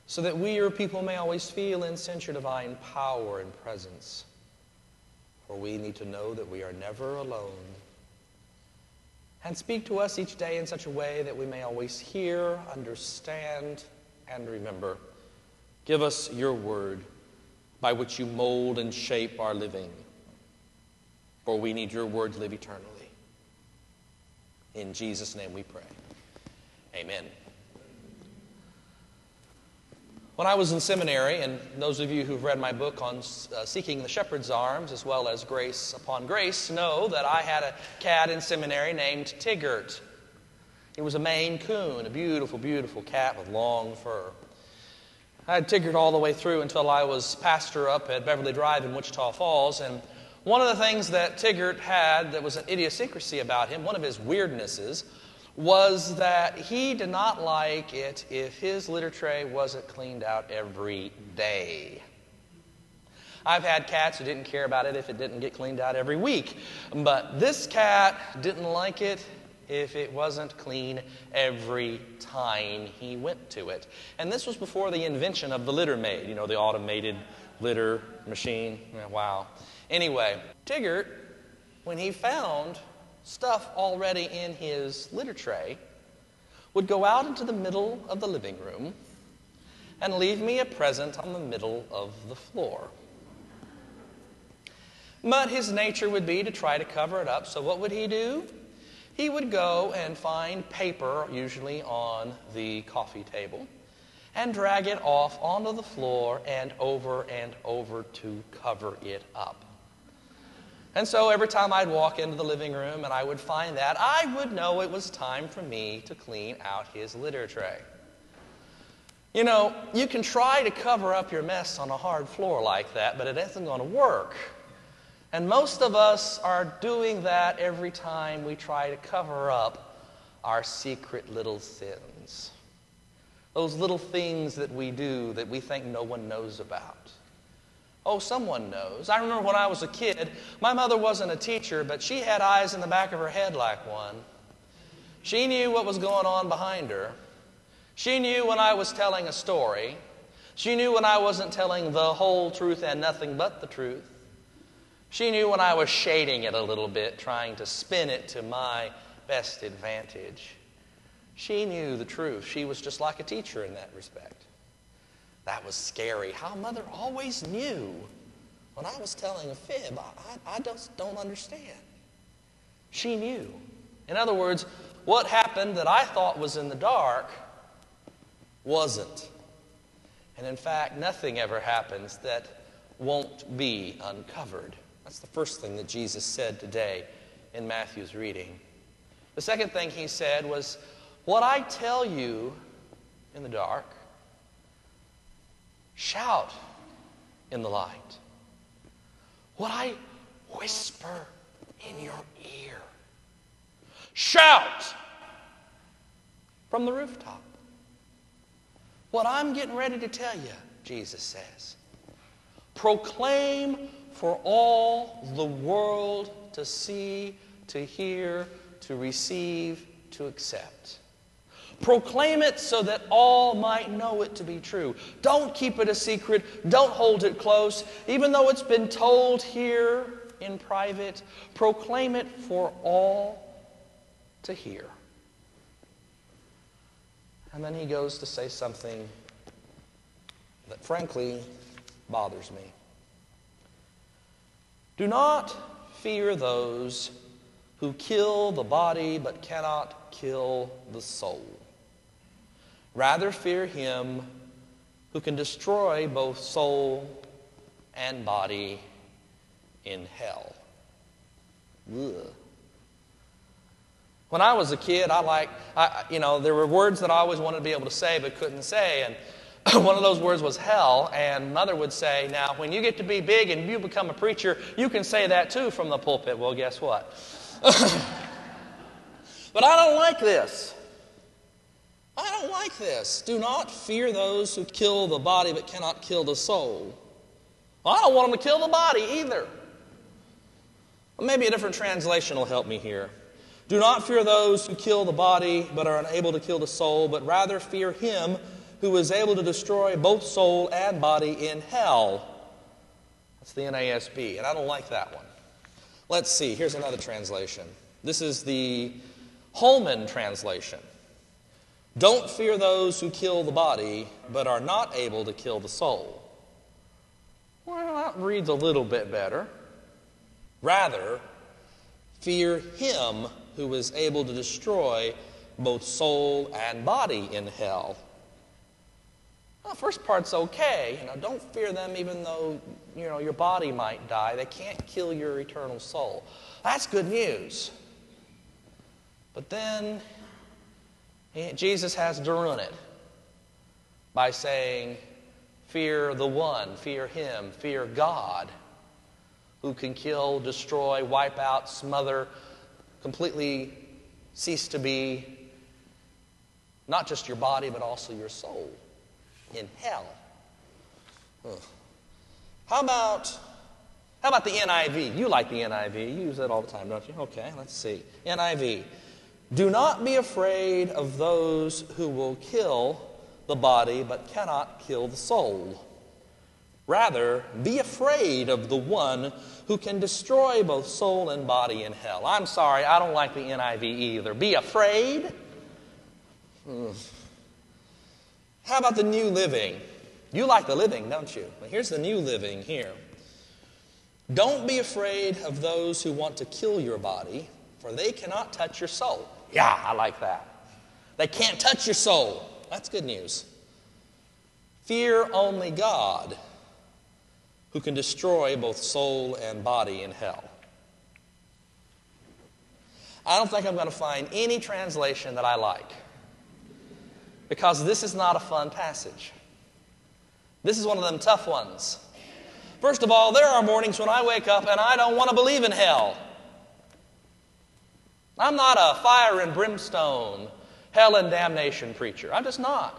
so that we, your people, may always feel and sense your divine power and presence. For we need to know that we are never alone. And speak to us each day in such a way that we may always hear, understand, and remember. Give us your word by which you mold and shape our living. For we need your word to live eternally. In Jesus' name we pray. Amen. When I was in seminary, and those of you who've read my book on Seeking the Shepherd's Arms, as well as Grace Upon Grace, know that I had a cat in seminary named Tigert. He was a Maine Coon, a beautiful, beautiful cat with long fur. I had Tigert all the way through until I was pastor up at Beverly Drive in Wichita Falls, and one of the things that Tigert had that was an idiosyncrasy about him, one of his weirdnesses, was that he did not like it if his litter tray wasn't cleaned out every day. I've had cats who didn't care about it if it didn't get cleaned out every week, but this cat didn't like it if it wasn't clean every time he went to it. And this was before the invention of the litter maid, the automated litter machine. Wow. Anyway, Tigert, when he found stuff already in his litter tray, would go out into the middle of the living room and leave me a present on the middle of the floor. But his nature would be to try to cover it up, so what would he do? He would go and find paper, usually on the coffee table, and drag it off onto the floor and over to cover it up. And so every time I'd walk into the living room and I would find that, I would know it was time for me to clean out his litter tray. You can try to cover up your mess on a hard floor like that, but it isn't going to work. And most of us are doing that every time we try to cover up our secret little sins. Those little things that we do that we think no one knows about. Oh, someone knows. I remember when I was a kid, my mother wasn't a teacher, but she had eyes in the back of her head like one. She knew what was going on behind her. She knew when I was telling a story. She knew when I wasn't telling the whole truth and nothing but the truth. She knew when I was shading it a little bit, trying to spin it to my best advantage. She knew the truth. She was just like a teacher in that respect. That was scary. How Mother always knew when I was telling a fib. I just don't understand. She knew. In other words, what happened that I thought was in the dark wasn't. And in fact, nothing ever happens that won't be uncovered. That's the first thing that Jesus said today in Matthew's reading. The second thing he said was, what I tell you in the dark, shout in the light. What I whisper in your ear, shout from the rooftop. What I'm getting ready to tell you, Jesus says, proclaim for all the world to see, to hear, to receive, to accept. Proclaim it so that all might know it to be true. Don't keep it a secret. Don't hold it close. Even though it's been told here in private, proclaim it for all to hear. And then he goes to say something that frankly bothers me. Do not fear those who kill the body but cannot kill the soul. Rather fear him who can destroy both soul and body in hell. Ugh. When I was a kid, there were words that I always wanted to be able to say but couldn't say, and one of those words was hell, and Mother would say, now, when you get to be big and you become a preacher, you can say that too from the pulpit. Well, guess what? But I don't like this. I don't like this. Do not fear those who kill the body but cannot kill the soul. Well, I don't want them to kill the body either. Well, maybe a different translation will help me here. Do not fear those who kill the body but are unable to kill the soul, but rather fear him who is able to destroy both soul and body in hell. That's the NASB, and I don't like that one. Let's see, here's another translation. This is the Holman translation. Don't fear those who kill the body, but are not able to kill the soul. Well, that reads a little bit better. Rather, fear him who is able to destroy both soul and body in hell. Well, the first part's okay. Don't fear them even though, your body might die. They can't kill your eternal soul. That's good news. But then Jesus has to ruin it by saying, fear the one, fear him, fear God, who can kill, destroy, wipe out, smother, completely cease to be not just your body, but also your soul in hell. How about the NIV? You like the NIV. You use that all the time, don't you? Okay, let's see. NIV. Do not be afraid of those who will kill the body but cannot kill the soul. Rather, be afraid of the one who can destroy both soul and body in hell. I'm sorry, I don't like the NIV either. Be afraid? How about the New Living? You like the Living, don't you? Well, here's the New Living here. Don't be afraid of those who want to kill your body, for they cannot touch your soul. Yeah, I like that. They can't touch your soul. That's good news. Fear only God, who can destroy both soul and body in hell. I don't think I'm going to find any translation that I like, because this is not a fun passage. This is one of them tough ones. First of all, there are mornings when I wake up and I don't want to believe in hell. I'm not a fire and brimstone, hell and damnation preacher. I'm just not.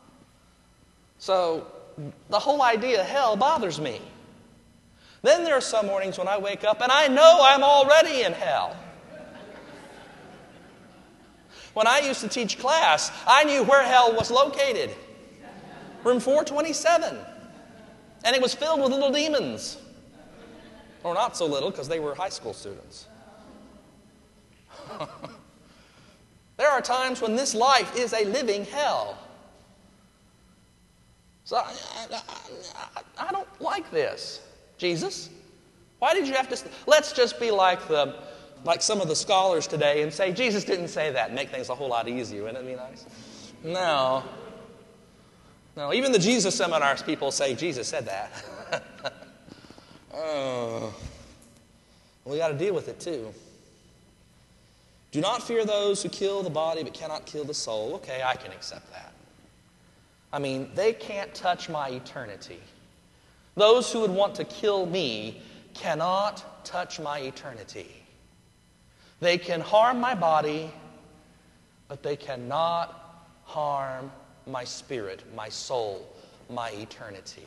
So the whole idea of hell bothers me. Then there are some mornings when I wake up and I know I'm already in hell. When I used to teach class, I knew where hell was located. Room 427. And it was filled with little demons. Or not so little, because they were high school students. There are times when this life is a living hell. So I don't like this. Jesus, why did you have to... Let's just be like some of the scholars today and say, Jesus didn't say that, and make things a whole lot easier. Wouldn't it be nice? No, even the Jesus seminars people say Jesus said that. We got to deal with it too. Do not fear those who kill the body but cannot kill the soul. Okay, I can accept that. I mean, they can't touch my eternity. Those who would want to kill me cannot touch my eternity. They can harm my body, but they cannot harm my spirit, my soul, my eternity.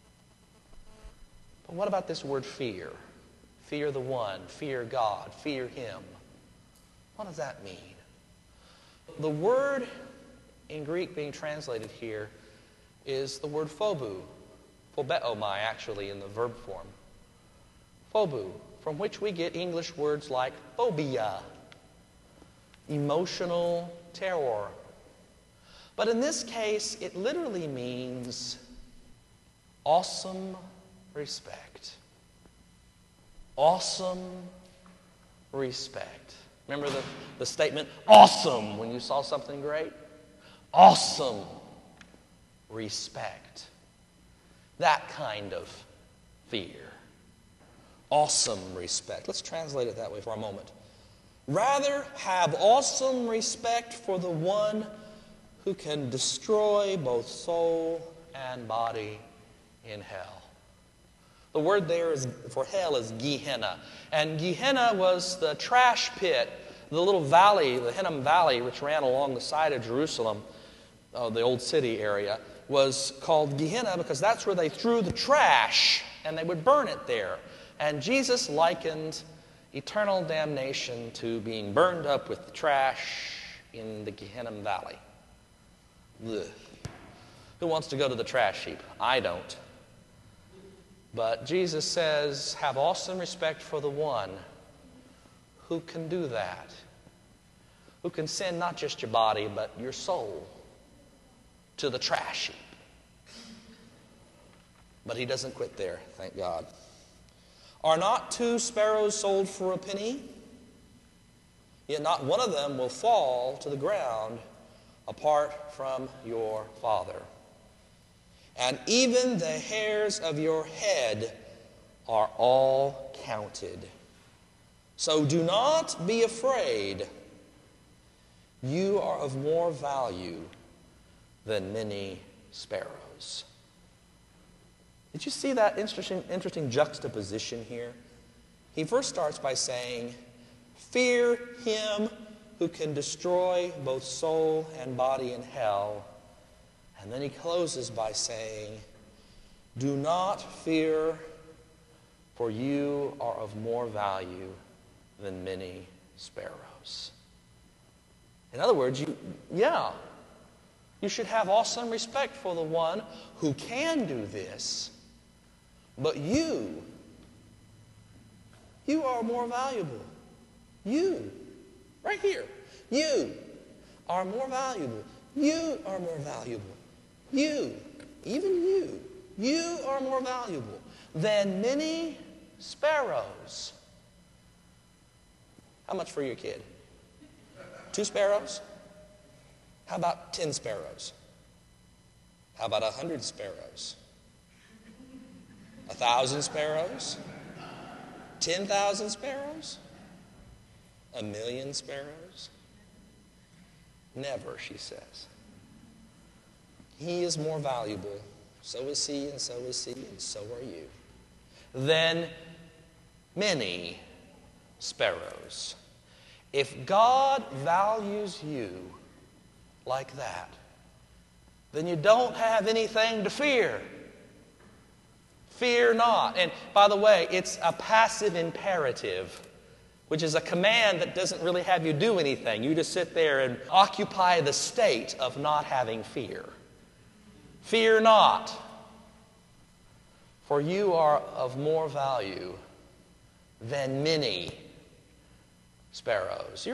But what about this word fear? Fear the one, fear God, fear him. What does that mean? The word in Greek being translated here is the word phobu, phobeomai actually in the verb form. Phobu, from which we get English words like phobia, emotional terror. But in this case, it literally means awesome respect. Awesome respect. Remember the statement, awesome, when you saw something great? Awesome respect. That kind of fear. Awesome respect. Let's translate it that way for a moment. Rather, have awesome respect for the one who can destroy both soul and body in hell. The word there for hell is Gehenna. And Gehenna was the trash pit, the little valley, the Hinnom Valley, which ran along the side of Jerusalem, the old city area, was called Gehenna because that's where they threw the trash and they would burn it there. And Jesus likened eternal damnation to being burned up with the trash in the Gehenna Valley. Ugh. Who wants to go to the trash heap? I don't. But Jesus says, have awesome respect for the one who can do that. Who can send not just your body, but your soul to the trash heap. But he doesn't quit there, thank God. Are not 2 sparrows sold for a penny? Yet not one of them will fall to the ground apart from your Father. And even the hairs of your head are all counted. So do not be afraid. You are of more value than many sparrows. Did you see that interesting juxtaposition here? He first starts by saying, fear him who can destroy both soul and body in hell. And then he closes by saying, do not fear, for you are of more value than many sparrows. In other words, you should have awesome respect for the one who can do this. But you are more valuable. You, right here, you are more valuable. You are more valuable. You, even you are more valuable than many sparrows. How much for your kid? 2 sparrows? How about 10 sparrows? How about 100 sparrows? 1,000 sparrows? 10,000 sparrows? 1,000,000 sparrows? Never, she says. He is more valuable. So is he, and so is he, and so are you. Than many sparrows. If God values you like that, then you don't have anything to fear. Fear not. And by the way, it's a passive imperative, which is a command that doesn't really have you do anything. You just sit there and occupy the state of not having fear. Fear not, for you are of more value than many sparrows.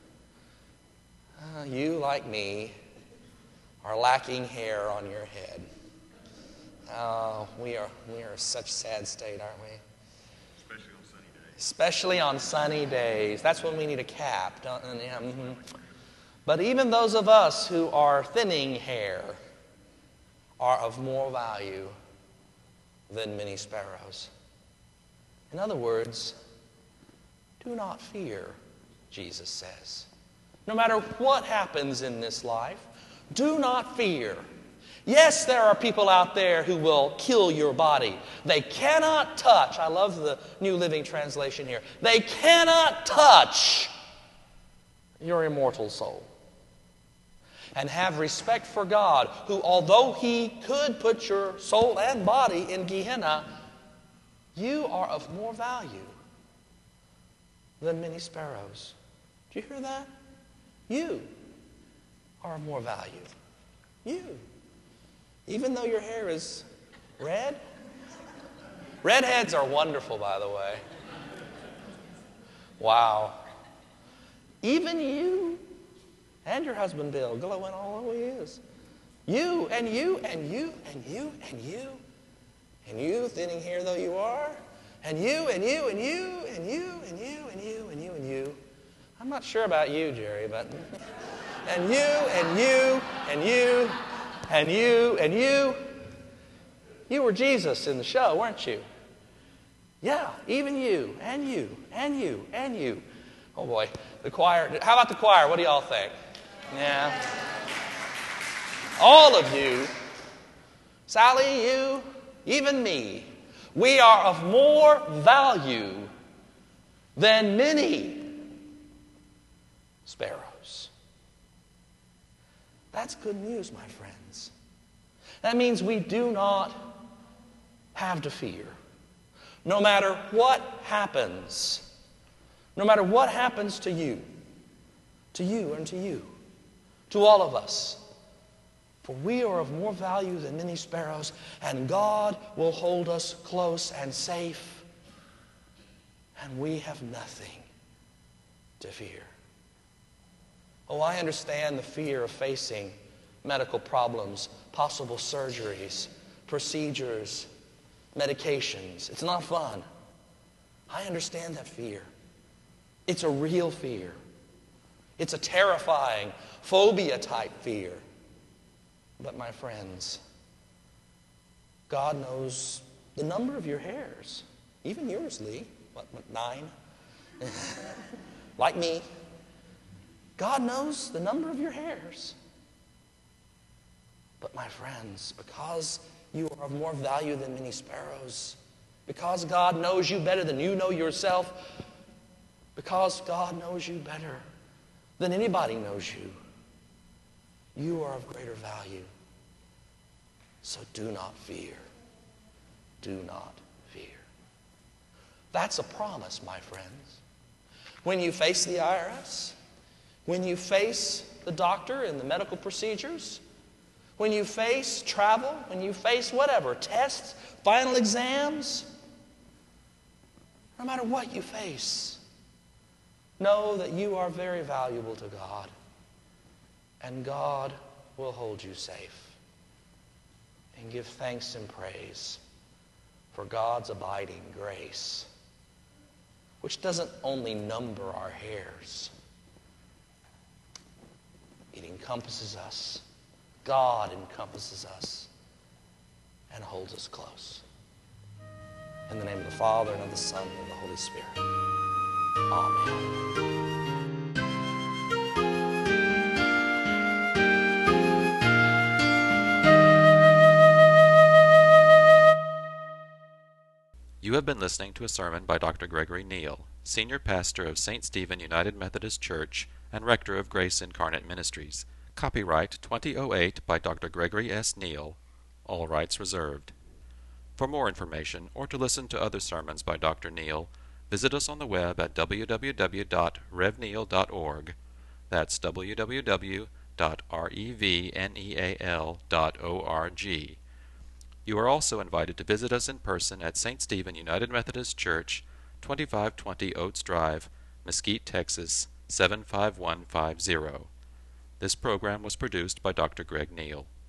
You, like me, are lacking hair on your head. Oh, we are such a sad state, aren't we? Especially on sunny days. Especially on sunny days. That's when we need a cap. But even those of us who are thinning hair are of more value than many sparrows. In other words, do not fear, Jesus says. No matter what happens in this life, do not fear. Yes, there are people out there who will kill your body. They cannot touch. I love the New Living Translation here. They cannot touch your immortal soul. And have respect for God, who, although he could put your soul and body in Gehenna, you are of more value than many sparrows. Do you hear that? You are of more value. You. Even though your hair is red. Redheads are wonderful, by the way. Wow. Even you and your husband Bill glowing all over he is. You and you and you and you and you and you, thinning hair though you are, and you and you and you and you and you and you and you and you. I'm not sure about you, Jerry, but and you and you and you and you and you. You were Jesus in the show, weren't you? Yeah, even you and you and you and you. Oh boy, the choir. How about the choir? What do y'all think? Yeah. All of you, Sally, you, even me, we are of more value than many sparrows. That's good news, my friends. That means we do not have to fear. No matter what happens, no matter what happens to you and to you, to all of us, For we are of more value than many sparrows, and God will hold us close and safe, and we have nothing to fear. Oh, I understand the fear of facing medical problems, possible surgeries, procedures, medications. It's not fun. I understand that fear. It's a real fear. It's a terrifying, phobia-type fear. But my friends, God knows the number of your hairs. Even yours, Lee. What 9? Like me. God knows the number of your hairs. But my friends, because you are of more value than many sparrows, because God knows you better than you know yourself, because God knows you better than anybody knows you, you are of greater value. So do not fear. Do not fear. That's a promise, my friends. When you face the IRS, when you face the doctor and the medical procedures, when you face travel, when you face whatever, tests, final exams, no matter what you face, know that you are very valuable to God, and God will hold you safe. And give thanks and praise for God's abiding grace, which doesn't only number our hairs, it encompasses us. God encompasses us and holds us close. In the name of the Father, and of the Son, and of the Holy Spirit. Amen. You have been listening to a sermon by Dr. Gregory Neal, Senior Pastor of St. Stephen United Methodist Church and Rector of Grace Incarnate Ministries. Copyright 2008 by Dr. Gregory S. Neal. All rights reserved. For more information or to listen to other sermons by Dr. Neal, visit us on the web at www.revneal.org. That's www.revneal.org. You are also invited to visit us in person at St. Stephen United Methodist Church, 2520 Oates Drive, Mesquite, Texas, 75150. This program was produced by Dr. Greg Neal.